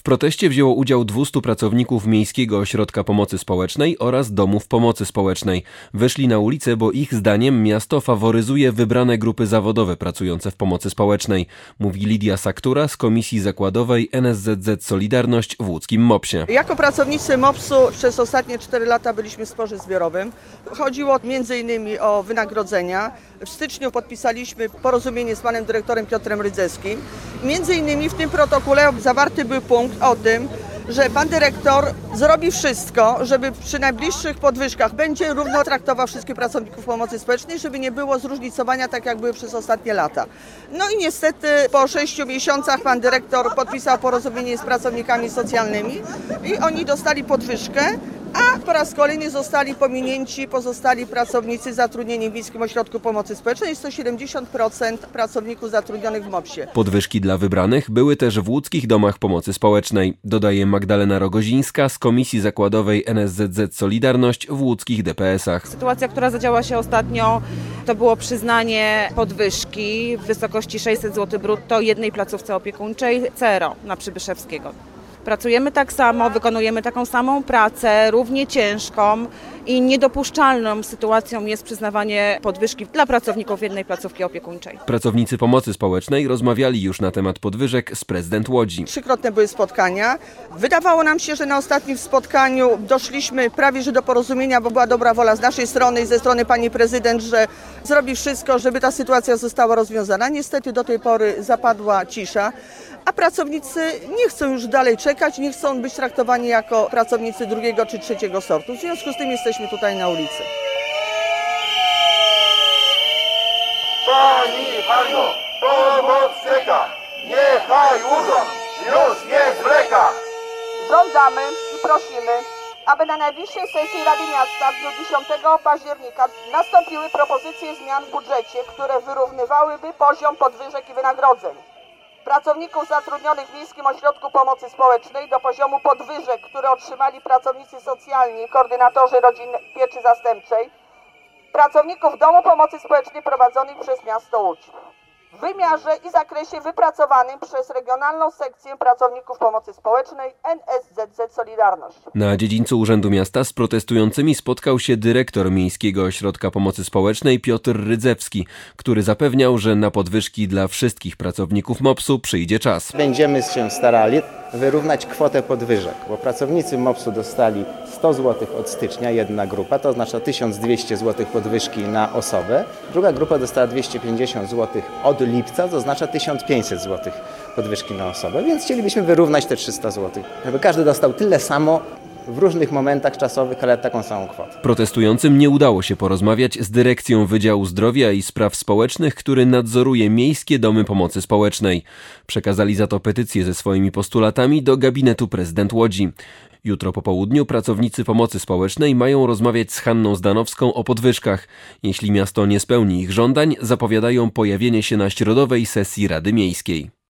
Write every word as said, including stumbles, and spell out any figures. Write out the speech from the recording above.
proteście wzięło udział dwieście pracowników Miejskiego Ośrodka Pomocy Społecznej oraz domów pomocy społecznej. Wyszli na ulicę, bo ich zdaniem miasto faworyzuje wybrane grupy zawodowe pracujące w pomocy społecznej, mówi Lidia Saktura z Komisji Zakładowej N S Z Z Solidarność w łódzkim mopsie. Jako pracownicy mopsu przez ostatnie cztery lata byliśmy w sporze zbiorowym. Chodziło między innymi o wynagrodzenia. W styczniu podpisaliśmy porozumienie z panem dyrektorem Piotrem Rydzewskim. Między innymi w tym protokole zawarty był punkt o tym, że pan dyrektor zrobi wszystko, żeby przy najbliższych podwyżkach będzie równo traktował wszystkich pracowników pomocy społecznej, żeby nie było zróżnicowania tak jak były przez ostatnie lata. No i niestety po sześciu miesiącach pan dyrektor podpisał porozumienie z pracownikami socjalnymi i oni dostali podwyżkę, a po raz kolejny zostali pominięci pozostali pracownicy zatrudnieni w Miejskim Ośrodku Pomocy Społecznej. Jest to siedemdziesiąt procent pracowników zatrudnionych w mopsie. Podwyżki dla wybranych były też w łódzkich domach pomocy społecznej, dodaje Magdalena Rogozińska z Komisji Zakładowej N S Z Z Solidarność w łódzkich D P S ach. Sytuacja, która zadziała się ostatnio, to było przyznanie podwyżki w wysokości sześćset złotych brutto jednej placówce opiekuńczej C R O na Przybyszewskiego. Pracujemy tak samo, wykonujemy taką samą pracę, równie ciężką i niedopuszczalną sytuacją jest przyznawanie podwyżki dla pracowników jednej placówki opiekuńczej. Pracownicy pomocy społecznej rozmawiali już na temat podwyżek z prezydent Łodzi. Trzykrotne były spotkania. Wydawało nam się, że na ostatnim spotkaniu doszliśmy prawie że do porozumienia, bo była dobra wola z naszej strony i ze strony pani prezydent, że zrobi wszystko, żeby ta sytuacja została rozwiązana. Niestety do tej pory zapadła cisza, a pracownicy nie chcą już dalej czekać, nie chcą być traktowani jako pracownicy drugiego czy trzeciego sortu. W związku z tym jesteśmy tutaj na ulicy. Pani Hanno, pomoc czeka, niechaj urząd już nie zwleka. Żądamy i prosimy, aby na najbliższej sesji Rady Miasta w dniu dziesiątego października nastąpiły propozycje zmian w budżecie, które wyrównywałyby poziom podwyżek i wynagrodzeń pracowników zatrudnionych w Miejskim Ośrodku Pomocy Społecznej do poziomu podwyżek, które otrzymali pracownicy socjalni i koordynatorzy rodzin pieczy zastępczej, pracowników Domu Pomocy Społecznej prowadzonych przez miasto Łódź w wymiarze i zakresie wypracowanym przez Regionalną Sekcję Pracowników Pomocy Społecznej N S Z Z Solidarność. Na dziedzińcu Urzędu Miasta z protestującymi spotkał się dyrektor Miejskiego Ośrodka Pomocy Społecznej Piotr Rydzewski, który zapewniał, że na podwyżki dla wszystkich pracowników mopsu przyjdzie czas. Będziemy się starali wyrównać kwotę podwyżek, bo pracownicy mopsu dostali sto złotych od stycznia, jedna grupa, to oznacza tysiąc dwieście złotych podwyżki na osobę, druga grupa dostała dwieście pięćdziesiąt złotych od lipca, to oznacza tysiąc pięćset złotych podwyżki na osobę, więc chcielibyśmy wyrównać te trzysta złotych, żeby każdy dostał tyle samo w różnych momentach czasowych, ale taką samą kwotę. Protestującym nie udało się porozmawiać z dyrekcją Wydziału Zdrowia i Spraw Społecznych, który nadzoruje miejskie domy pomocy społecznej. Przekazali za to petycję ze swoimi postulatami do gabinetu prezydent Łodzi. Jutro po południu pracownicy pomocy społecznej mają rozmawiać z Hanną Zdanowską o podwyżkach. Jeśli miasto nie spełni ich żądań, zapowiadają pojawienie się na środowej sesji Rady Miejskiej.